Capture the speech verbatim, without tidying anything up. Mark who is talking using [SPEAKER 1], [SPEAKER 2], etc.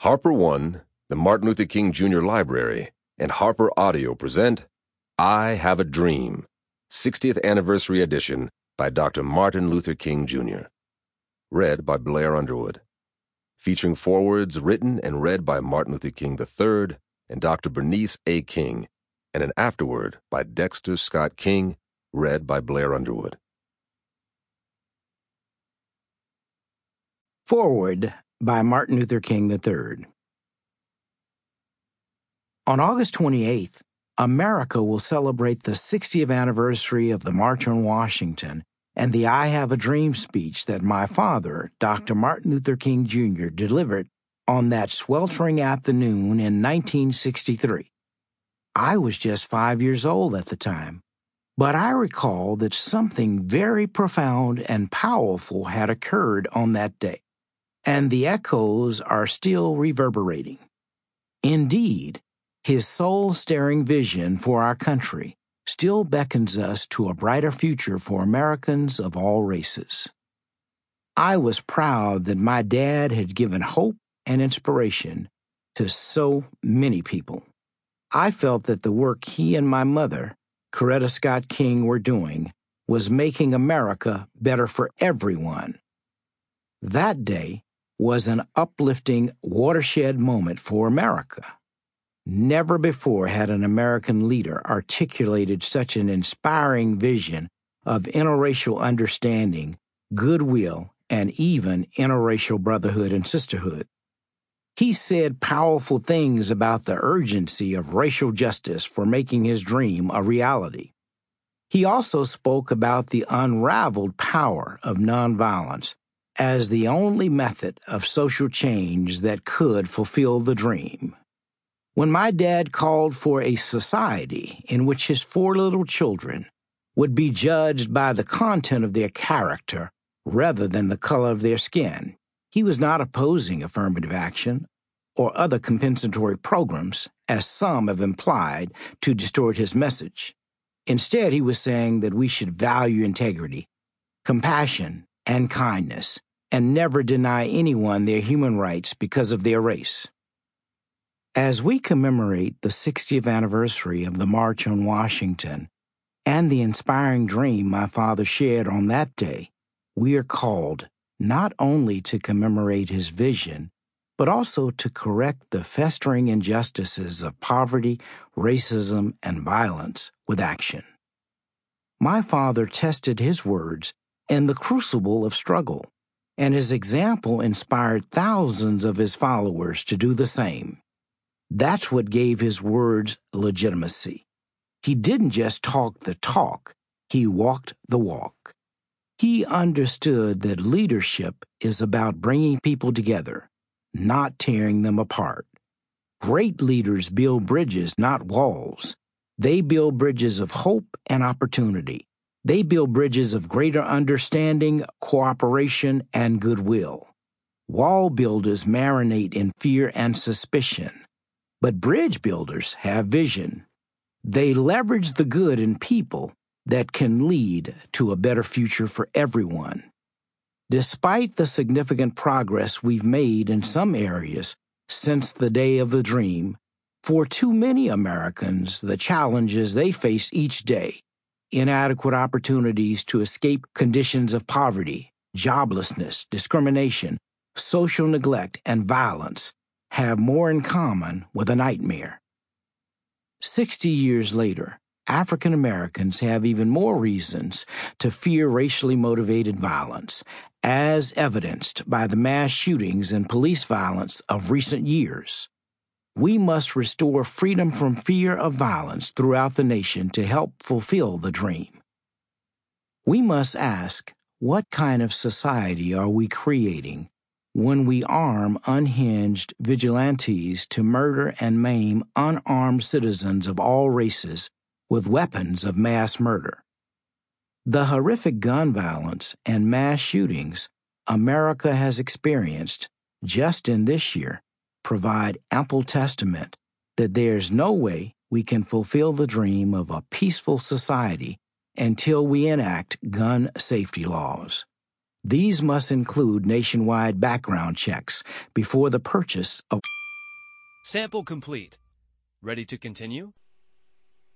[SPEAKER 1] Harper One, the Martin Luther King Junior Library, and Harper Audio present I Have a Dream, sixtieth Anniversary Edition by Doctor Martin Luther King Junior Read by Blair Underwood. Featuring forewords written and read by Martin Luther King the third and Doctor Bernice A. King, and an afterword by Dexter Scott King, read by Blair Underwood.
[SPEAKER 2] Foreword by Martin Luther King the third. On August twenty-eighth, America will celebrate the sixtieth anniversary of the March on Washington and the I Have a Dream speech that my father, Doctor Martin Luther King Junior, delivered on that sweltering afternoon in nineteen sixty-three. I was just five years old at the time, but I recall that something very profound and powerful had occurred on that day, and the echoes are still reverberating. Indeed, his soul-stirring vision for our country still beckons us to a brighter future for Americans of all races. I was proud that my dad had given hope and inspiration to so many people. I felt that the work he and my mother, Coretta Scott King, were doing was making America better for everyone. That day was an uplifting watershed moment for America. Never before had an American leader articulated such an inspiring vision of interracial understanding, goodwill, and even interracial brotherhood and sisterhood. He said powerful things about the urgency of racial justice for making his dream a reality. He also spoke about the unraveled power of nonviolence as the only method of social change that could fulfill the dream. When my dad called for a society in which his four little children would be judged by the content of their character rather than the color of their skin, he was not opposing affirmative action or other compensatory programs, as some have implied to distort his message. Instead, he was saying that we should value integrity, compassion, and kindness, and never deny anyone their human rights because of their race. As we commemorate the sixtieth anniversary of the March on Washington and the inspiring dream my father shared on that day, we are called not only to commemorate his vision, but also to correct the festering injustices of poverty, racism, and violence with action. My father tested his words in the crucible of struggle, and his example inspired thousands of his followers to do the same. That's what gave his words legitimacy. He didn't just talk the talk, he walked the walk. He understood that leadership is about bringing people together, not tearing them apart. Great leaders build bridges, not walls. They build bridges of hope and opportunity. They build bridges of greater understanding, cooperation, and goodwill. Wall builders marinate in fear and suspicion, but bridge builders have vision. They leverage the good in people that can lead to a better future for everyone. Despite the significant progress we've made in some areas since the day of the dream, for too many Americans, the challenges they face each day, inadequate opportunities to escape conditions of poverty, joblessness, discrimination, social neglect, and violence, have more in common with a nightmare. Sixty years later, African Americans have even more reasons to fear racially motivated violence, as evidenced by the mass shootings and police violence of recent years. We must restore freedom from fear of violence throughout the nation to help fulfill the dream. We must ask, what kind of society are we creating when we arm unhinged vigilantes to murder and maim unarmed citizens of all races with weapons of mass murder? The horrific gun violence and mass shootings America has experienced just in this year provide ample testament that there's no way we can fulfill the dream of a peaceful society until we enact gun safety laws. These must include nationwide background checks before the purchase of
[SPEAKER 3] Sample complete. Ready to continue?